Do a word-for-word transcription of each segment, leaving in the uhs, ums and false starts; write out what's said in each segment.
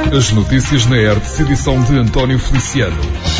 As notícias na R T C, edição de António Feliciano.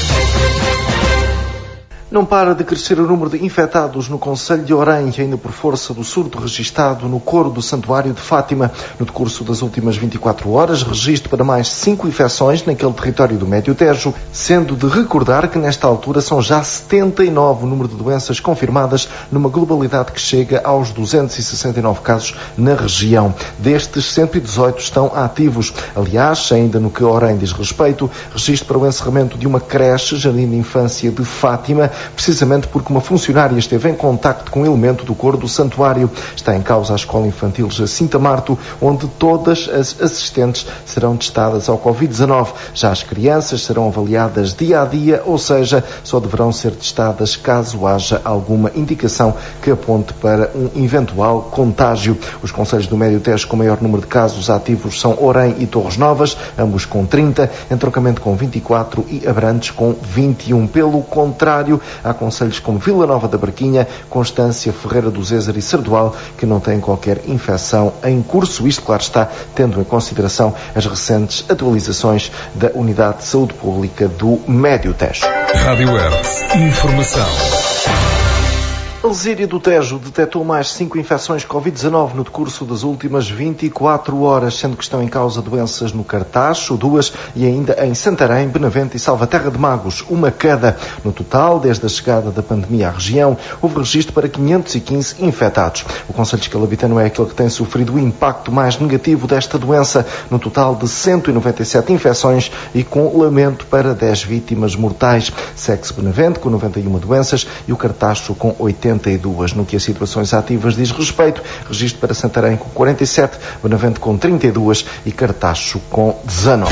Não para de crescer o número de infectados no concelho de Orem, ainda por força do surto registado no coro do Santuário de Fátima. No decurso das últimas vinte e quatro horas, registro para mais cinco infecções naquele território do Médio Tejo, sendo de recordar que nesta altura são já setenta e nove o número de doenças confirmadas, numa globalidade que chega aos duzentos e sessenta e nove casos na região. Destes, cento e dezoito estão ativos. Aliás, ainda no que Orem diz respeito, registro para o encerramento de uma creche, jardim de infância de Fátima, precisamente porque uma funcionária esteve em contacto com um elemento do coro do santuário. Está em causa a Escola Infantil Jacinta Marto, onde todas as assistentes serão testadas ao covid dezanove. Já as crianças serão avaliadas dia a dia, ou seja, só deverão ser testadas caso haja alguma indicação que aponte para um eventual contágio. Os concelhos do Médio Tejo com maior número de casos ativos são Orem e Torres Novas, ambos com trinta, Entroncamento com vinte e quatro e Abrantes com vinte e um. Pelo contrário, há concelhos como Vila Nova da Barquinha, Constância, Ferreira do Zézer e Sardual que não têm qualquer infecção em curso. Isto, claro está, tendo em consideração as recentes atualizações da Unidade de Saúde Pública do Médio Tejo. Rádio R T C, informação. Alzíria do Tejo detectou mais cinco infecções covid dezanove no decurso das últimas vinte e quatro horas, sendo que estão em causa doenças no Cartacho, duas, e ainda em Santarém, Benavente e Salvaterra de Magos, uma cada. No total, desde a chegada da pandemia à região, houve registro para quinhentos e quinze infectados. O concelho escalabitano é aquele que tem sofrido o impacto mais negativo desta doença, no total de cento e noventa e sete infecções e com lamento para dez vítimas mortais. Segue-se Benavente com noventa e uma doenças e o Cartacho com oitenta e duas. No que a situações ativas diz respeito, registro para Santarém com quarenta e sete, Benavente com trinta e duas e Cartacho com dezanove.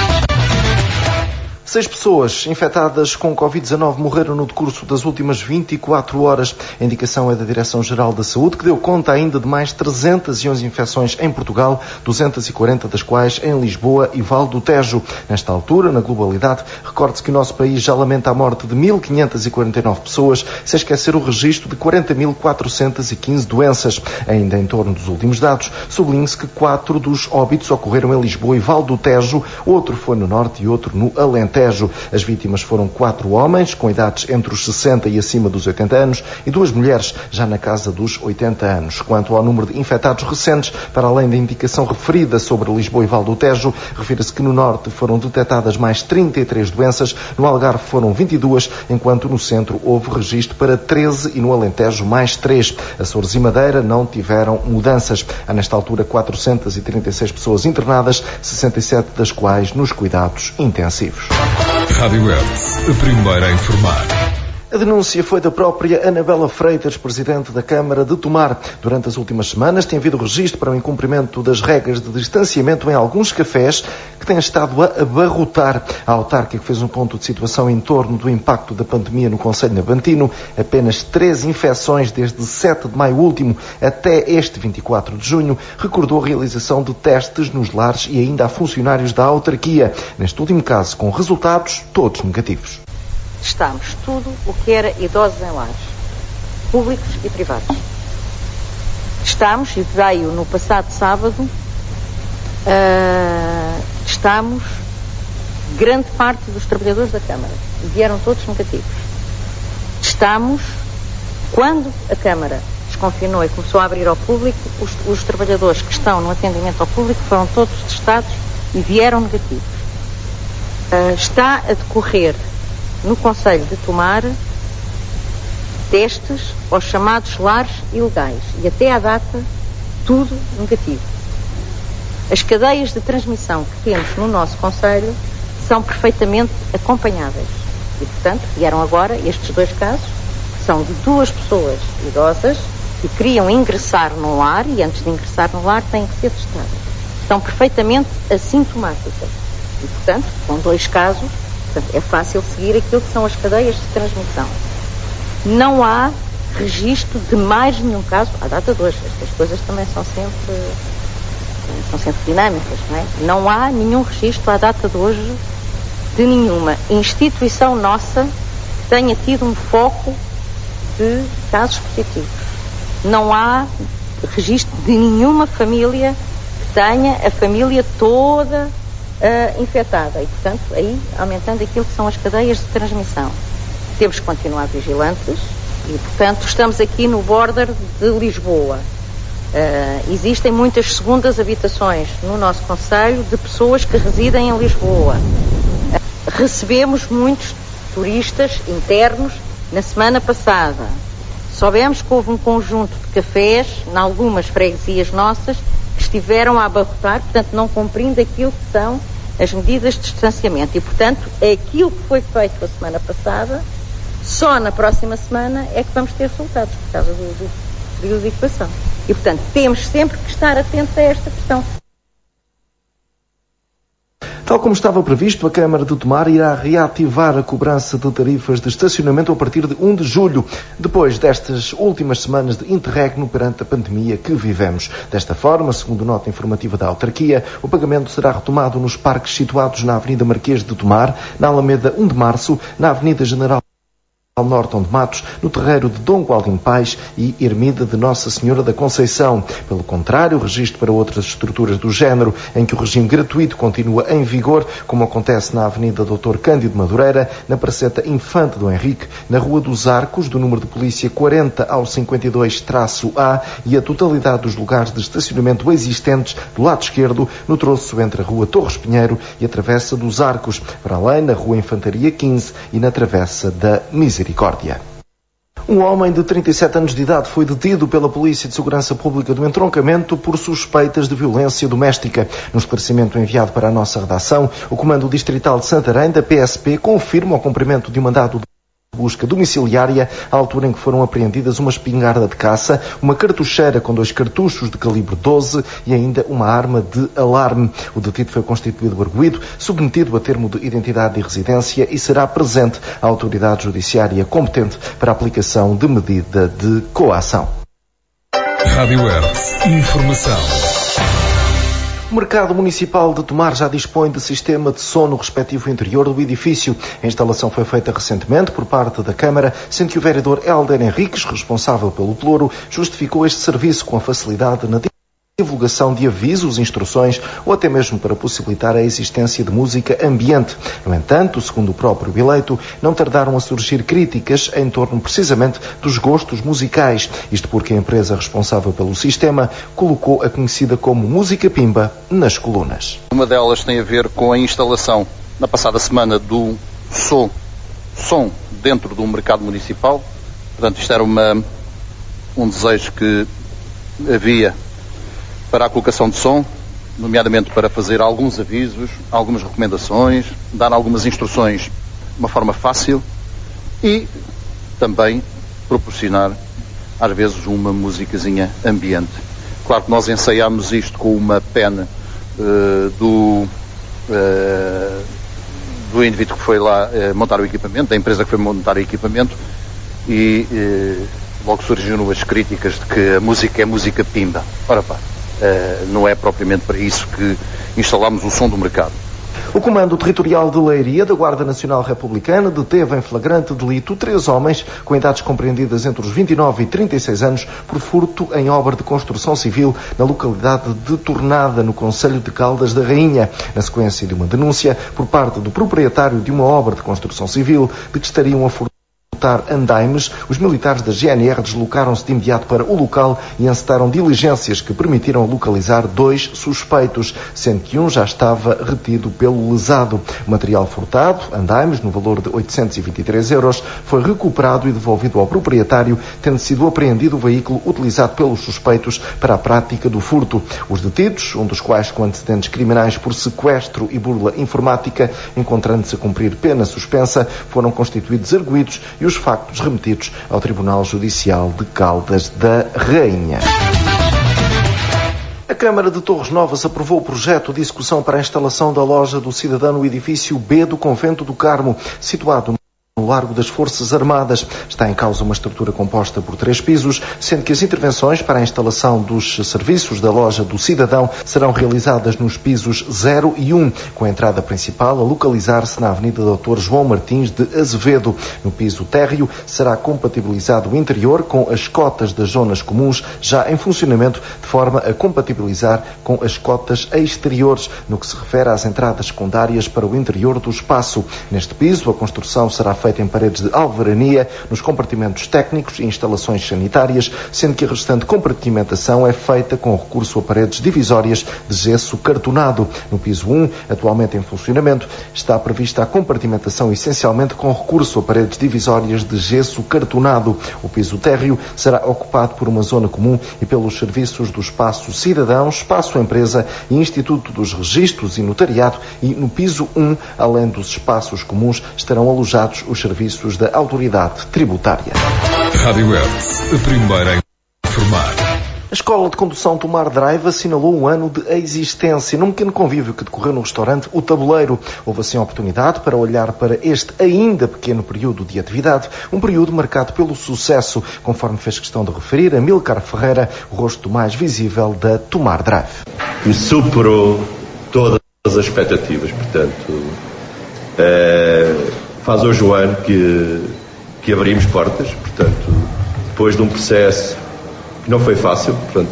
Seis pessoas infectadas com covid dezanove morreram no decurso das últimas vinte e quatro horas. A indicação é da Direção-Geral da Saúde, que deu conta ainda de mais trezentas e onze infecções em Portugal, duzentas e quarenta das quais em Lisboa e Val do Tejo. Nesta altura, na globalidade, recorde-se que o nosso país já lamenta a morte de mil quinhentas e quarenta e nove pessoas, sem esquecer o registro de quarenta mil quatrocentas e quinze doenças. Ainda em torno dos últimos dados, sublinhe-se que quatro dos óbitos ocorreram em Lisboa e Val do Tejo, outro foi no Norte e outro no Alentejo. As vítimas foram quatro homens, com idades entre os sessenta e acima dos oitenta anos, e duas mulheres, já na casa dos oitenta anos. Quanto ao número de infectados recentes, para além da indicação referida sobre Lisboa e Val do Tejo, refere-se que no Norte foram detectadas mais trinta e três doenças, no Algarve foram vinte e duas, enquanto no Centro houve registro para treze e no Alentejo mais três. Açores e Madeira não tiveram mudanças. Há nesta altura quatrocentas e trinta e seis pessoas internadas, sessenta e sete das quais nos cuidados intensivos. Rádio R T C, a primeira a informar. A denúncia foi da própria Anabela Freitas, presidente da Câmara de Tomar. Durante as últimas semanas tem havido registro para o incumprimento das regras de distanciamento em alguns cafés que têm estado a abarrotar. A autarca, que fez um ponto de situação em torno do impacto da pandemia no concelho navantino, apenas três infecções desde sete de maio último até este vinte e quatro de junho, recordou a realização de testes nos lares e ainda a funcionários da autarquia, neste último caso com resultados todos negativos. Testámos tudo o que era idosos em lares, públicos e privados. Testámos, e veio no passado sábado, uh, testámos grande parte dos trabalhadores da Câmara. Vieram todos negativos. Testámos, quando a Câmara desconfinou e começou a abrir ao público, os, os trabalhadores que estão no atendimento ao público foram todos testados e vieram negativos. Uh, está a decorrer no concelho de Tomar testes aos chamados lares ilegais e até à data tudo negativo. As cadeias de transmissão que temos no nosso concelho são perfeitamente acompanháveis e, portanto, vieram agora estes dois casos, que são de duas pessoas idosas que queriam ingressar no lar e antes de ingressar no lar têm que ser testadas. São perfeitamente assintomáticas e, portanto, com dois casos, portanto, é fácil seguir aquilo que são as cadeias de transmissão. Não há registro de mais nenhum caso, à data de hoje. Estas coisas também são sempre, são sempre dinâmicas, não é? Não há nenhum registro à data de hoje de nenhuma instituição nossa que tenha tido um foco de casos positivos. Não há registro de nenhuma família que tenha a família toda uh, infectada e, portanto, aí aumentando aquilo que são as cadeias de transmissão. Temos que continuar vigilantes e, portanto, estamos aqui no border de Lisboa. Uh, existem muitas segundas habitações no nosso concelho de pessoas que residem em Lisboa. Uh, recebemos muitos turistas internos na semana passada. Soubemos que houve um conjunto de cafés, em algumas freguesias nossas, que estiveram a abarrotar, portanto, não cumprindo aquilo que são as medidas de distanciamento. E, portanto, aquilo que foi feito a semana passada, só na próxima semana é que vamos ter resultados, por causa do, do período de equação. E, portanto, temos sempre que estar atentos a esta questão. Tal como estava previsto, a Câmara de Tomar irá reativar a cobrança de tarifas de estacionamento a partir de primeiro de julho, depois destas últimas semanas de interregno perante a pandemia que vivemos. Desta forma, segundo nota informativa da autarquia, o pagamento será retomado nos parques situados na Avenida Marquês de Tomar, na Alameda primeiro de Março, na Avenida General ao Norton de Matos, no terreiro de Dom Gualdim Pais e Ermida de Nossa Senhora da Conceição. Pelo contrário, o registro para outras estruturas do género, em que o regime gratuito continua em vigor, como acontece na Avenida doutor Cândido Madureira, na Praceta Infante do Henrique, na Rua dos Arcos, do número de polícia quarenta ao cinquenta e dois A e a totalidade dos lugares de estacionamento existentes do lado esquerdo, no troço entre a Rua Torres Pinheiro e a Travessa dos Arcos, para além na Rua Infantaria quinze e na Travessa da Misericórdia. Um homem de trinta e sete anos de idade foi detido pela Polícia de Segurança Pública do Entroncamento por suspeitas de violência doméstica. No esclarecimento enviado para a nossa redação, o Comando Distrital de Santarém, da P S P, confirma o cumprimento de um mandado de busca domiciliária, à altura em que foram apreendidas uma espingarda de caça, uma cartucheira com dois cartuchos de calibre doze e ainda uma arma de alarme. O detido foi constituído arguido, submetido a termo de identidade e residência e será presente à autoridade judiciária competente para a aplicação de medida de coação. Rádio Hertz. Informação. O Mercado Municipal de Tomar já dispõe de sistema de som no respectivo interior do edifício. A instalação foi feita recentemente por parte da Câmara, sendo que o vereador Helder Henriques, responsável pelo Pelouro, justificou este serviço com a facilidade na divulgação de avisos, instruções ou até mesmo para possibilitar a existência de música ambiente. No entanto, segundo o próprio eleito, não tardaram a surgir críticas em torno precisamente dos gostos musicais. Isto porque a empresa responsável pelo sistema colocou a conhecida como música pimba nas colunas. Uma delas tem a ver com a instalação na passada semana do som, som dentro do mercado municipal. Portanto, isto era uma, um desejo que havia para a colocação de som, nomeadamente para fazer alguns avisos, algumas recomendações, dar algumas instruções de uma forma fácil e também proporcionar, às vezes, uma musicazinha ambiente. Claro que nós ensaiámos isto com uma pena uh, do, uh, do indivíduo que foi lá uh, montar o equipamento, da empresa que foi montar o equipamento, e uh, logo surgiram as críticas de que a música é música pimba. Ora pá, Uh, não é propriamente para isso que instalamos o som do mercado. O Comando Territorial de Leiria da Guarda Nacional Republicana deteve em flagrante delito três homens com idades compreendidas entre os vinte e nove e trinta e seis anos por furto em obra de construção civil na localidade de Tornada, no concelho de Caldas da Rainha, na sequência de uma denúncia por parte do proprietário de uma obra de construção civil de que estariam a furtar andaimes. Os militares da G N R deslocaram-se de imediato para o local e encetaram diligências que permitiram localizar dois suspeitos, sendo que um já estava retido pelo lesado. O material furtado, andaimes, no valor de oitocentos e vinte e três euros, foi recuperado e devolvido ao proprietário, tendo sido apreendido o veículo utilizado pelos suspeitos para a prática do furto. Os detidos, um dos quais com antecedentes criminais por sequestro e burla informática, encontrando-se a cumprir pena suspensa, foram constituídos arguidos e os factos remetidos ao Tribunal Judicial de Caldas da Rainha. A Câmara de Torres Novas aprovou o projeto de execução para a instalação da loja do cidadão no edifício B do Convento do Carmo, situado no Largo das Forças Armadas. Está em causa uma estrutura composta por três pisos, sendo que as intervenções para a instalação dos serviços da Loja do Cidadão serão realizadas nos pisos zero e um, com a entrada principal a localizar-se na Avenida doutor João Martins de Azevedo. No piso térreo será compatibilizado o interior com as cotas das zonas comuns já em funcionamento, de forma a compatibilizar com as cotas exteriores, no que se refere às entradas secundárias para o interior do espaço. Neste piso, a construção será feita em paredes de alvenaria, nos compartimentos técnicos e instalações sanitárias, sendo que a restante compartimentação é feita com recurso a paredes divisórias de gesso cartonado. No piso um, atualmente em funcionamento, está prevista a compartimentação essencialmente com recurso a paredes divisórias de gesso cartonado. O piso térreo será ocupado por uma zona comum e pelos serviços do Espaço Cidadão, Espaço Empresa e Instituto dos Registros e Notariado, e no piso um, além dos espaços comuns, estarão alojados os serviços da Autoridade Tributária. Rádio Hertz, a primeira a informar. A Escola de Condução Tomar Drive assinalou um ano de existência. Num pequeno convívio que decorreu no restaurante O Tabuleiro, houve assim a oportunidade para olhar para este ainda pequeno período de atividade, um período marcado pelo sucesso, conforme fez questão de referir Amílcar Ferreira, o rosto mais visível da Tomar Drive. Me superou todas as expectativas, portanto, é, faz hoje um ano que, que abrimos portas, portanto, depois de um processo que não foi fácil, portanto,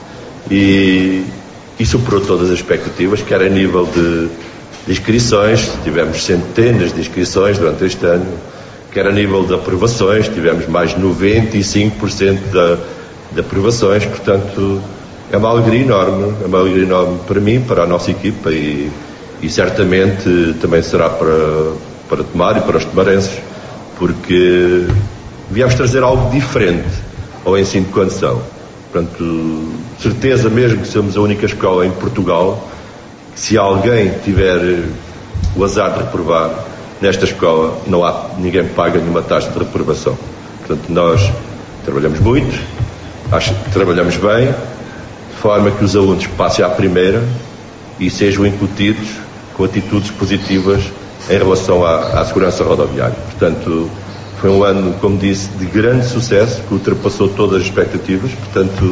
e, e superou todas as expectativas, quer a nível de, de inscrições, tivemos centenas de inscrições durante este ano, quer a nível de aprovações, tivemos mais de noventa e cinco por cento de, de aprovações, portanto, é uma alegria enorme, é uma alegria enorme para mim, para a nossa equipa e, e certamente também será para, para Tomar e para os tomarenses, porque viemos trazer algo diferente ao ensino de condução. Portanto, certeza mesmo que somos a única escola em Portugal que, se alguém tiver o azar de reprovar, nesta escola não há, ninguém paga nenhuma taxa de reprovação. Portanto, nós trabalhamos muito, acho que trabalhamos bem, de forma que os alunos passem à primeira e sejam incutidos com atitudes positivas em relação à, à segurança rodoviária. Portanto, foi um ano, como disse, de grande sucesso, que ultrapassou todas as expectativas, portanto,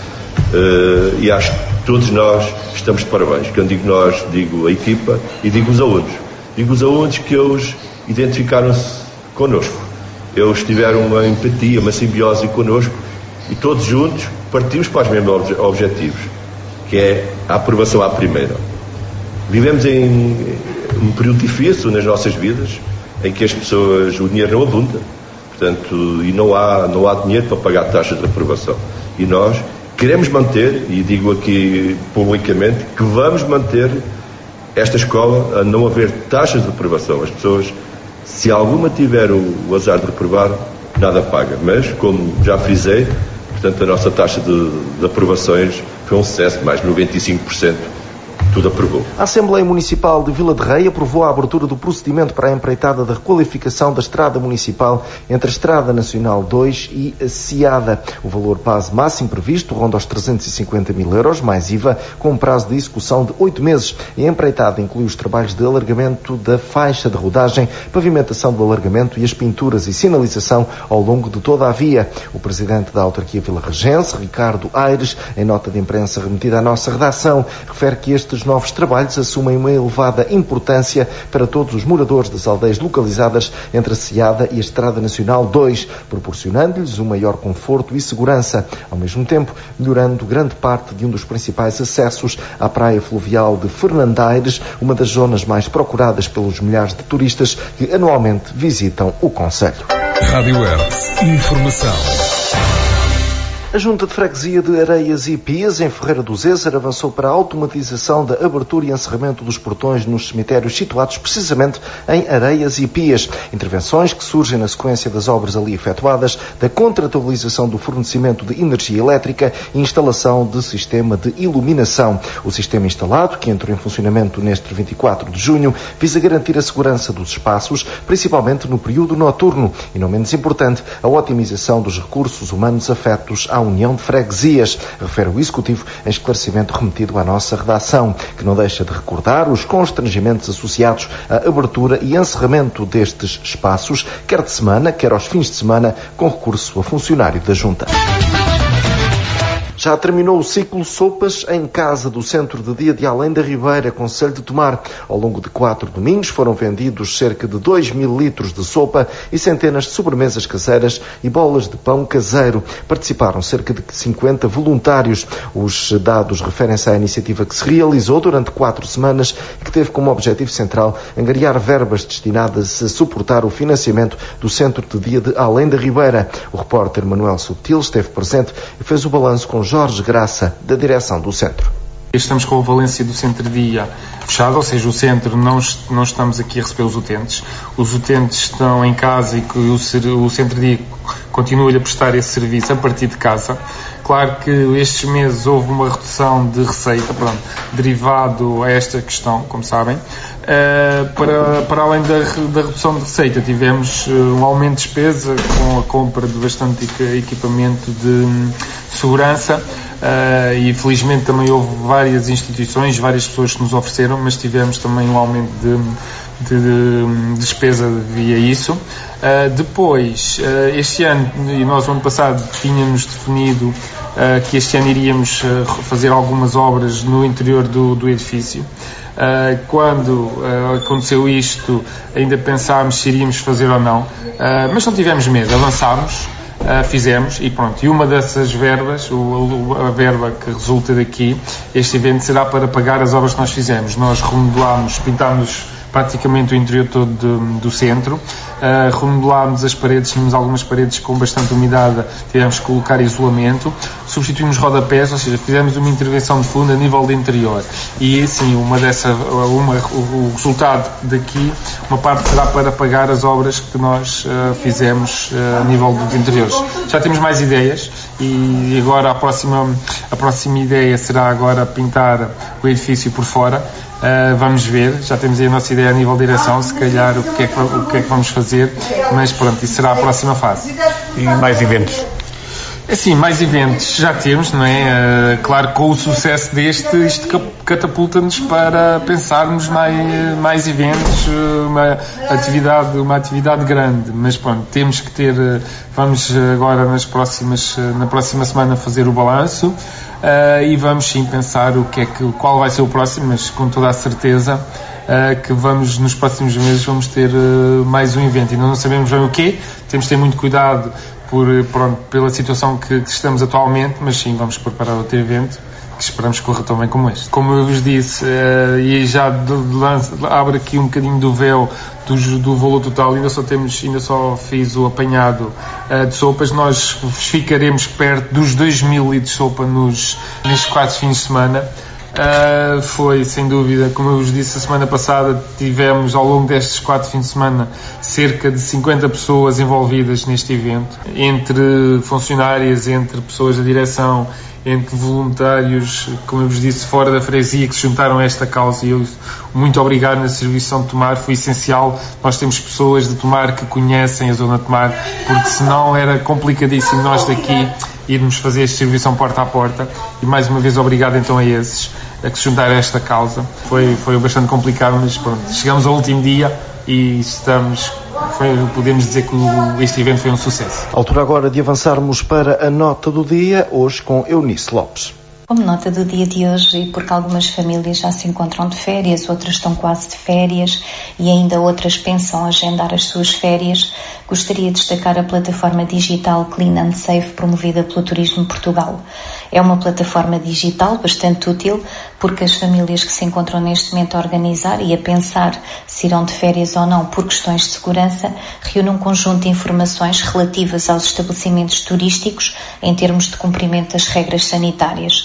uh, e acho que todos nós estamos de parabéns. Quando digo nós, digo a equipa e digo os alunos. Digo os alunos que eles identificaram-se connosco. Eles tiveram uma empatia, uma simbiose connosco e todos juntos partimos para os mesmos objetivos, que é a aprovação à primeira. Vivemos em um período difícil nas nossas vidas, em que as pessoas, o dinheiro não abunda, portanto, e não há, não há dinheiro para pagar taxas de aprovação. E nós queremos manter, e digo aqui publicamente, que vamos manter esta escola a não haver taxas de aprovação. As pessoas, se alguma tiver o, o azar de reprovar, nada paga. Mas, como já frisei, portanto, a nossa taxa de, de aprovações foi um sucesso, mais de noventa e cinco por cento. Tudo aprovou. A Assembleia Municipal de Vila de Rei aprovou a abertura do procedimento para a empreitada da requalificação da Estrada Municipal entre a Estrada Nacional dois e a Ciada. O valor base máximo previsto ronda aos trezentos e cinquenta mil euros, mais I V A, com um prazo de execução de oito meses. E a empreitada inclui os trabalhos de alargamento da faixa de rodagem, pavimentação do alargamento e as pinturas e sinalização ao longo de toda a via. O presidente da autarquia vilarregense, Ricardo Aires, em nota de imprensa remetida à nossa redação, refere que estes novos trabalhos assumem uma elevada importância para todos os moradores das aldeias localizadas entre a Ciada e a Estrada Nacional dois, proporcionando-lhes um maior conforto e segurança, ao mesmo tempo melhorando grande parte de um dos principais acessos à praia fluvial de Fernandaires, uma das zonas mais procuradas pelos milhares de turistas que anualmente visitam o concelho. Rádio Hertz, informação. A Junta de Freguesia de Areias e Pias, em Ferreira do Zézer, avançou para a automatização da abertura e encerramento dos portões nos cemitérios situados precisamente em Areias e Pias. Intervenções que surgem na sequência das obras ali efetuadas, da contratualização do fornecimento de energia elétrica e instalação de sistema de iluminação. O sistema instalado, que entrou em funcionamento neste vinte e quatro de junho, visa garantir a segurança dos espaços, principalmente no período noturno, e não menos importante, a otimização dos recursos humanos afetos ao União de Freguesias, refere o Executivo em esclarecimento remetido à nossa redação, que não deixa de recordar os constrangimentos associados à abertura e encerramento destes espaços, quer de semana, quer aos fins de semana, com recurso a funcionário da Junta. Já terminou o ciclo Sopas em Casa do Centro de Dia de Além da Ribeira, concelho de Tomar. Ao longo de quatro domingos foram vendidos cerca de dois mil litros de sopa e centenas de sobremesas caseiras e bolas de pão caseiro. Participaram cerca de cinquenta voluntários. Os dados referem-se à iniciativa que se realizou durante quatro semanas e que teve como objetivo central angariar verbas destinadas a suportar o financiamento do Centro de Dia de Além da Ribeira. O repórter Manuel Subtil esteve presente e fez o balanço com Jorge Graça, da direção do centro. Estamos com a valência do centro-dia fechado, ou seja, o centro não, não estamos aqui a receber os utentes. Os utentes estão em casa e que o, o centro-dia continua a prestar esse serviço a partir de casa. Claro que estes meses houve uma redução de receita, pronto, derivado a esta questão, como sabem. Uh, para, para além da, da redução de receita, tivemos uh, um aumento de despesa com a compra de bastante equipamento de segurança uh, e felizmente também houve várias instituições, várias pessoas que nos ofereceram, mas tivemos também um aumento de, de, de despesa via isso. Uh, depois, uh, este ano, e nós no ano passado tínhamos definido uh, que este ano iríamos uh, fazer algumas obras no interior do, do edifício. Uh, quando uh, aconteceu isto, ainda pensámos se iríamos fazer ou não, uh, mas não tivemos medo, avançámos, uh, fizemos e pronto. E uma dessas verbas, o, o, a verba que resulta daqui, este evento será para pagar as obras que nós fizemos. Nós remodelámos, pintámos praticamente o interior todo do, do centro, uh, remodelámos as paredes, tínhamos algumas paredes com bastante umidade, tivemos que colocar isolamento, substituímos rodapés, ou seja, fizemos uma intervenção de fundo a nível de interior. E assim, uma dessa, uma, o, o resultado daqui, uma parte será para pagar as obras que nós uh, fizemos uh, a nível dos interiores. Já temos mais ideias e agora a próxima, a próxima ideia será agora pintar o edifício por fora. Uh, vamos ver, já temos aí a nossa ideia a nível de direção, se calhar o que é que, o que, é que vamos fazer, mas pronto, isso será a próxima fase. E mais eventos? Assim, mais eventos já temos, não é? Uh, claro, com o sucesso deste, isto catapulta-nos para pensarmos mais, mais eventos, uma atividade, uma atividade grande, mas pronto, temos que ter, vamos agora nas próximas, na próxima semana fazer o balanço. Uh, e vamos sim pensar o que é que, qual vai ser o próximo, mas com toda a certeza uh, que vamos, nos próximos meses vamos ter uh, mais um evento. Ainda não sabemos bem o quê, temos de ter muito cuidado por, pronto, pela situação que, que estamos atualmente, mas sim, vamos preparar outro evento que esperamos que corra tão bem como este. Como eu vos disse, uh, e já de, de, abre aqui um bocadinho do véu do, do valor total, ainda só temos, ainda só fiz o apanhado uh, de sopas, nós ficaremos perto dos dois mil litros de sopa nos, nestes quatro fins de semana. Uh, foi, sem dúvida, como eu vos disse, a semana passada tivemos, ao longo destes quatro fins de semana, cerca de cinquenta pessoas envolvidas neste evento, entre funcionárias, entre pessoas da direção, entre voluntários, como eu vos disse, fora da freguesia, que se juntaram a esta causa. E eu, muito obrigado na Serviço de Tomar, foi essencial. Nós temos pessoas de Tomar que conhecem a zona de Tomar, porque senão era complicadíssimo nós daqui irmos fazer este serviço porta a porta. E mais uma vez obrigado então a esses a que se juntaram a esta causa. Foi, foi bastante complicado, mas pronto, chegamos ao último dia e estamos, foi, podemos dizer que o, este evento foi um sucesso. Altura agora de avançarmos para a nota do dia, hoje com Eunice Lopes. Como nota do dia de hoje, e porque algumas famílias já se encontram de férias, outras estão quase de férias e ainda outras pensam agendar as suas férias, gostaria de destacar a plataforma digital Clean and Safe promovida pelo Turismo Portugal. É uma plataforma digital bastante útil porque as famílias que se encontram neste momento a organizar e a pensar se irão de férias ou não por questões de segurança, reúne um conjunto de informações relativas aos estabelecimentos turísticos em termos de cumprimento das regras sanitárias.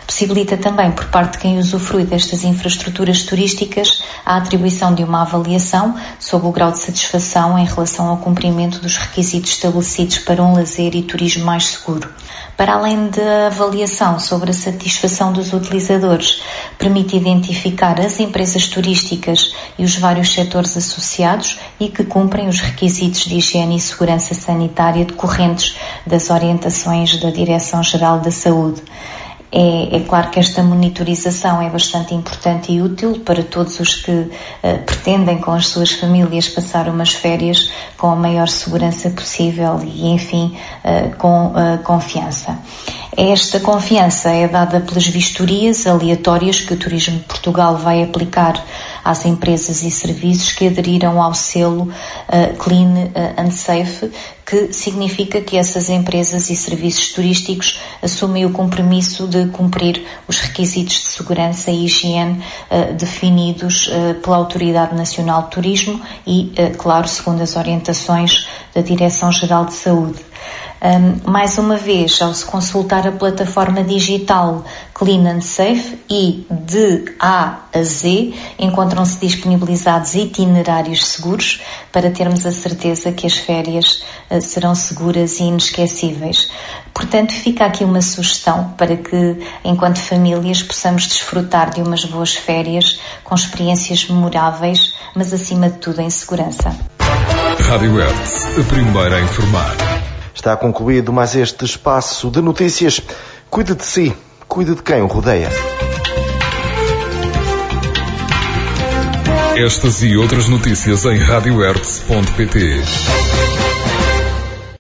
Possibilita também, por parte de quem usufrui destas infraestruturas turísticas, a atribuição de uma avaliação sobre o grau de satisfação em relação ao cumprimento dos requisitos estabelecidos para um lazer e turismo mais seguro. Para além da avaliação sobre a satisfação dos utilizadores, permite identificar as empresas turísticas e os vários setores associados e que cumprem os requisitos de higiene e segurança sanitária decorrentes das orientações da Direção-Geral da Saúde. É, é claro que esta monitorização é bastante importante e útil para todos os que uh, pretendem com as suas famílias passar umas férias com a maior segurança possível e, enfim, uh, com uh, confiança. Esta confiança é dada pelas vistorias aleatórias que o Turismo de Portugal vai aplicar às empresas e serviços que aderiram ao selo uh, Clean and Safe, que significa que essas empresas e serviços turísticos assumem o compromisso de cumprir os requisitos de segurança e higiene uh, definidos uh, pela Autoridade Nacional de Turismo e, uh, claro, segundo as orientações da Direção-Geral de Saúde. Um, mais uma vez, ao se consultar a plataforma digital Clean and Safe e de A a Z, encontram-se disponibilizados itinerários seguros para termos a certeza que as férias uh, serão seguras e inesquecíveis. Portanto, fica aqui uma sugestão para que, enquanto famílias, possamos desfrutar de umas boas férias com experiências memoráveis, mas acima de tudo em segurança. Rádio Hertz, a primeira a informar. Está concluído mais este espaço de notícias. Cuide de si, cuide de quem o rodeia. Estas e outras notícias em rádio hertz ponto pt.